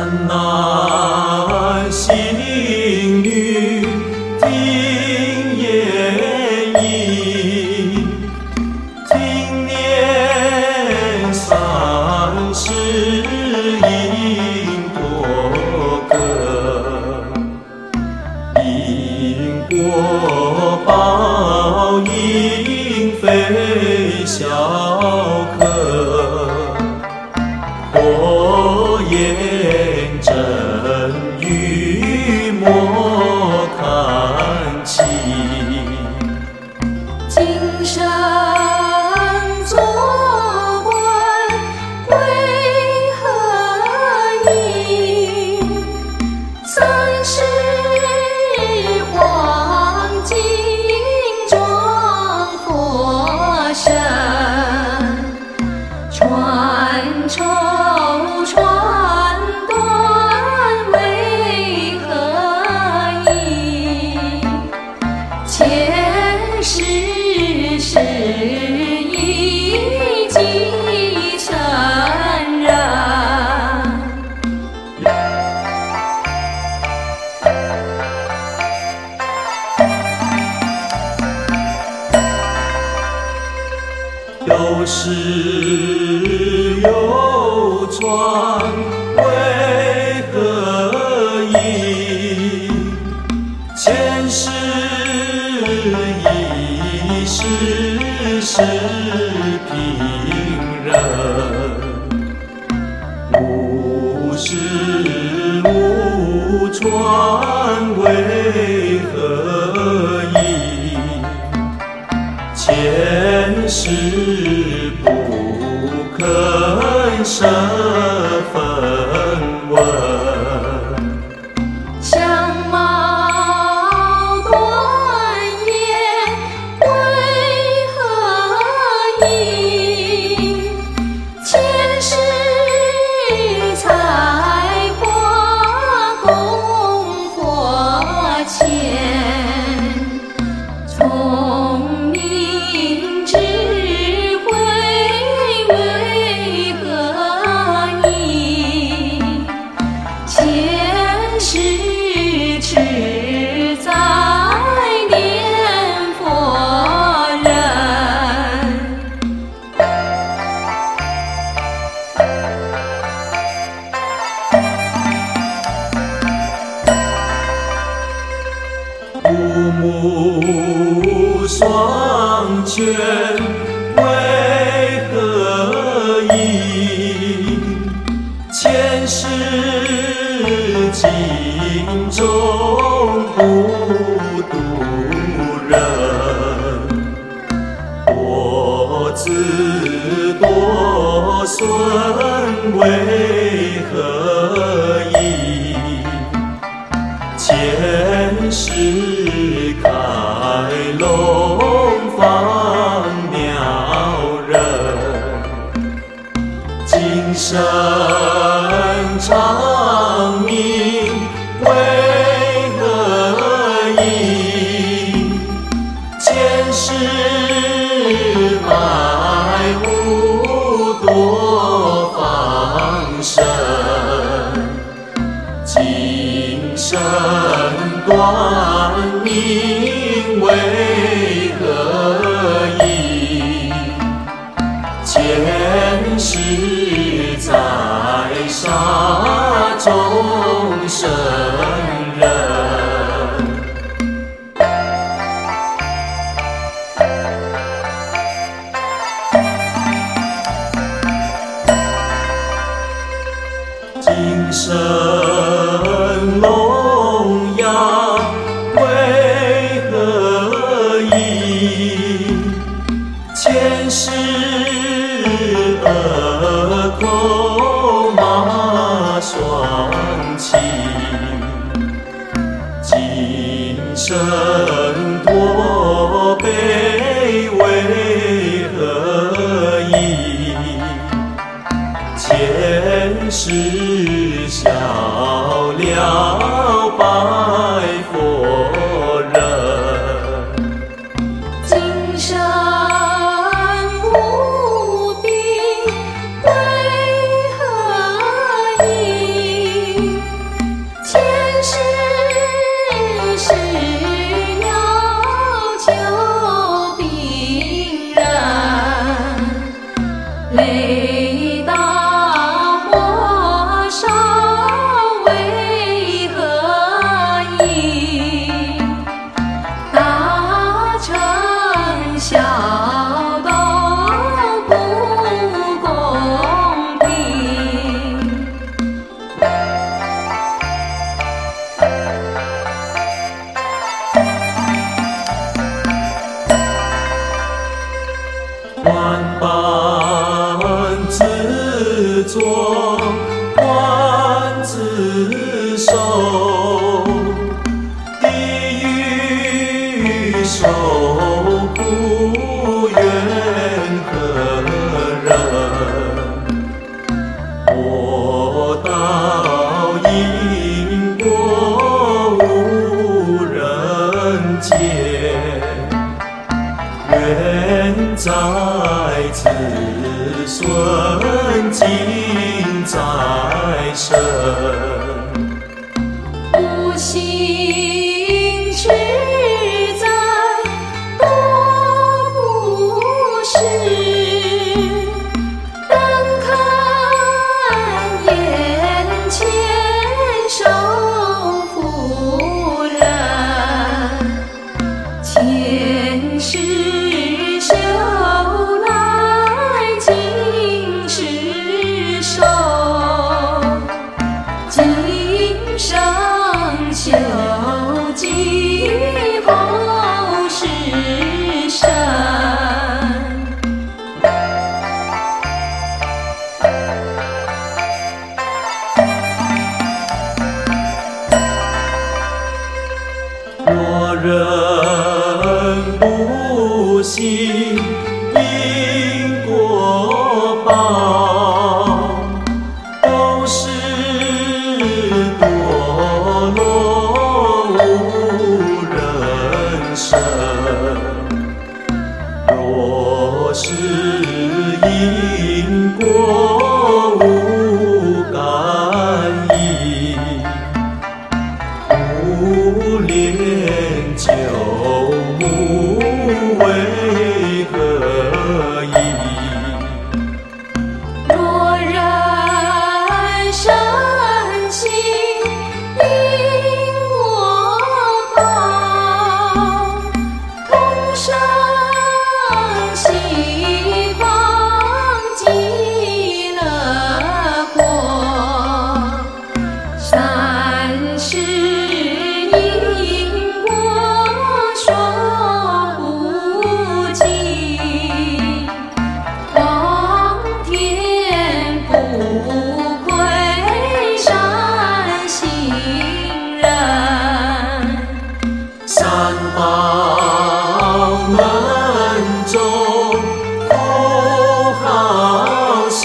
南星女听言音，听年30因果歌，因果报应非小可。火焰真与莫看齐， 今生做官为何因？30黄金装佛身，传愁传断为何因？前世是一寄生人。 有诗有传为何因？前世一世是平人，无诗无传为何因？前世不肯设分文， 相貌端严为何因？前世才华供佛前，聪明智慧为何因？前世志在念佛人。 父母双全为何因？前世尽忠不渡人，多子多孙为何因？前世开龙放鸟人，今生长命为何因？前世百物多放生，今生断命为何因？前世在杀众生人，今生聋哑为何因？前世恶口马双亲，今生驼背为何因？前世效了白佛人， 今生无病自作，观自受，地狱受苦怨何人？我道因果无人见，愿在子孙尽在身。 不幸之灾多不是，但看眼前受苦人，前世修来今世受，今生修积后世生。 若人不信因果报，都是堕落无人生。若是因果无感应，无恋旧母为何意？ 若人深信因果报，同生西方极乐国，三世因果说不尽，皇天不愧善心人。 三宝门中不好修，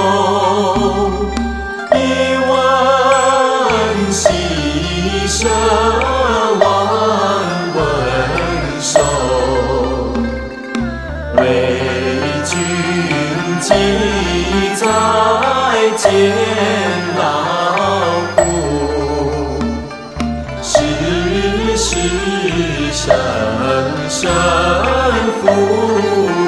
一问牺牲万问受，为君记在监牢苦，世世生生福。